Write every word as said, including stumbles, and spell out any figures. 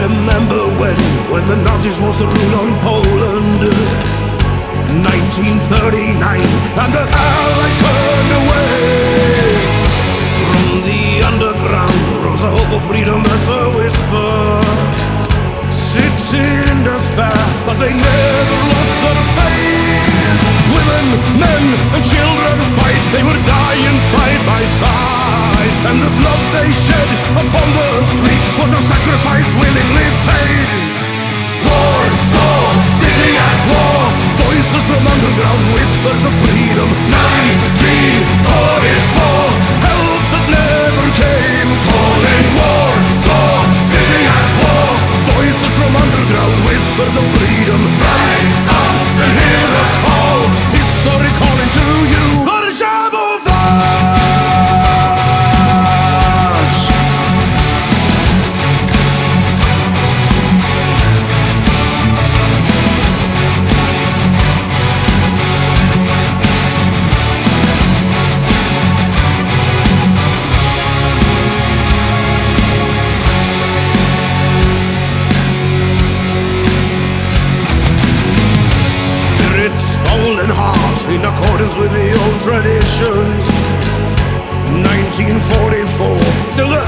remember when, when the Nazis was the rule on Poland. nineteen thirty-nine, and the Allies turned away. From the underground rose a hope of freedom as a whisper. City in despair, but they never lost their faith. Women, men, and children fight, they were dying side by side. And the blood they shed upon the streets was a sacrifice willingly paid. Warsaw, city at war, voices from underground, whispers of freedom. nineteen forty-four, help that never came. Calling Warsaw, city at war, voices from underground, whispers of freedom. Rise up and hear the call, history calling to you. Soul and heart in accordance with the old traditions. nineteen forty-four, still the